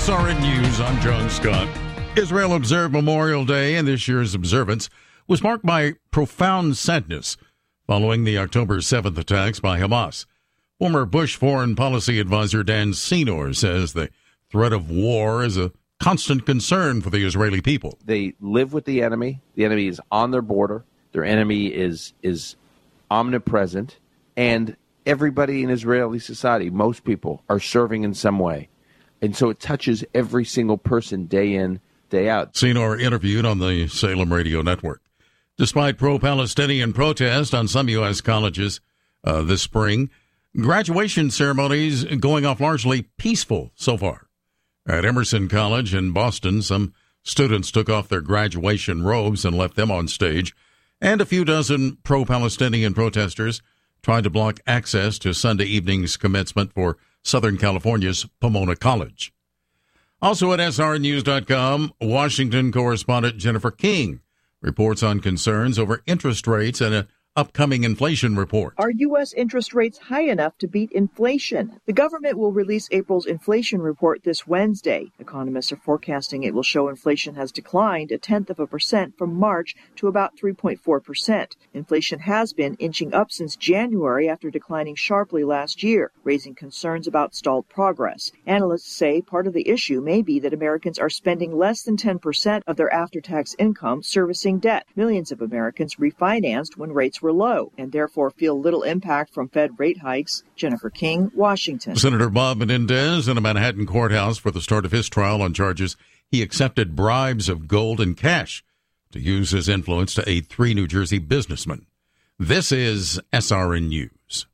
SRN News, I'm John Scott. Israel observed Memorial Day, and this year's observance was marked by profound sadness following the October 7th attacks by Hamas. Former Bush foreign policy advisor Dan Senor says the threat of war is a constant concern for the Israeli people. They live with the enemy. The enemy is on their border. Their enemy is omnipresent. And everybody in Israeli society, most people, are serving in some way. And so it touches every single person day in, day out. Senor interviewed on the Salem Radio Network. Despite pro-Palestinian protests on some U.S. colleges this spring, graduation ceremonies going off largely peaceful so far. At Emerson College in Boston, some students took off their graduation robes and left them on stage, and a few dozen pro-Palestinian protesters tried to block access to Sunday evening's commencement for Southern California's Pomona College. Also at srnews.com, Washington correspondent Jennifer King reports on concerns over interest rates and an upcoming inflation report. Are U.S. interest rates high enough to beat inflation? The government will release April's inflation report this Wednesday. Economists are forecasting it will show inflation has declined 0.1% from March to about 3.4%. Inflation has been inching up since January after declining sharply last year, raising concerns about stalled progress. Analysts say part of the issue may be that Americans are spending less than 10% of their after-tax income servicing debt. Millions of Americans refinanced when rates were low and therefore feel little impact from Fed rate hikes. Jennifer King, Washington. Senator Bob Menendez in a Manhattan courthouse for the start of his trial on charges he accepted bribes of gold and cash to use his influence to aid 3 New Jersey businessmen. This is SRN News.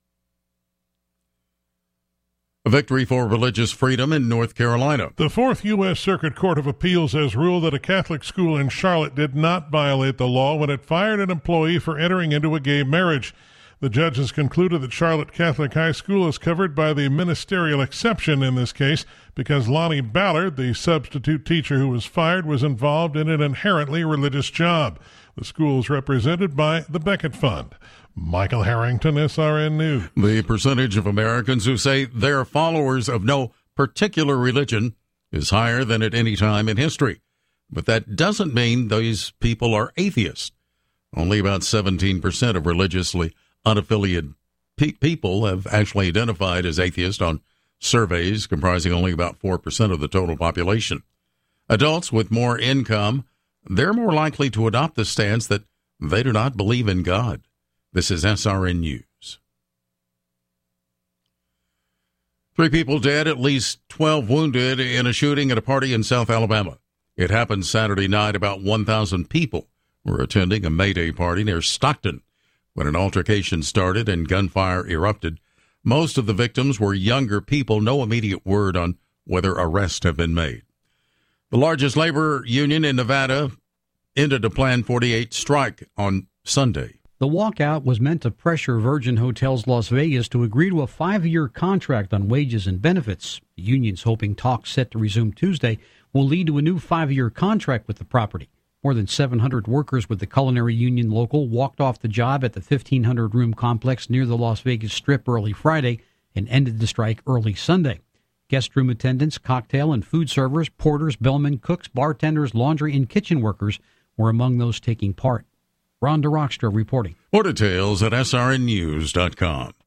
A victory for religious freedom in North Carolina. The Fourth U.S. Circuit Court of Appeals has ruled that a Catholic school in Charlotte did not violate the law when it fired an employee for entering into a gay marriage. The judges concluded that Charlotte Catholic High School is covered by the ministerial exception in this case because Lonnie Ballard, the substitute teacher who was fired, was involved in an inherently religious job. The school is represented by the Becket Fund. Michael Harrington, SRN News. The percentage of Americans who say they're followers of no particular religion is higher than at any time in history. But that doesn't mean these people are atheists. Only about 17% of religiously unaffiliated people have actually identified as atheist on surveys comprising only about 4% of the total population. Adults with more income, they're more likely to adopt the stance that they do not believe in God. This is SRN News. 3 people dead, at least 12 wounded in a shooting at a party in South Alabama. It happened Saturday night. About 1,000 people were attending a May Day party near Stockton when an altercation started and gunfire erupted. Most of the victims were younger people. No immediate word on whether arrests have been made. The largest labor union in Nevada ended a planned 48 strike on Sunday. The walkout was meant to pressure Virgin Hotels Las Vegas to agree to a 5-year contract on wages and benefits. The union's hoping talks set to resume Tuesday will lead to a new 5-year contract with the property. More than 700 workers with the Culinary Union Local walked off the job at the 1,500-room complex near the Las Vegas Strip early Friday and ended the strike early Sunday. Guest room attendants, cocktail and food servers, porters, bellmen, cooks, bartenders, laundry, and kitchen workers were among those taking part. Rhonda Rockstra reporting. More details at srnnews.com.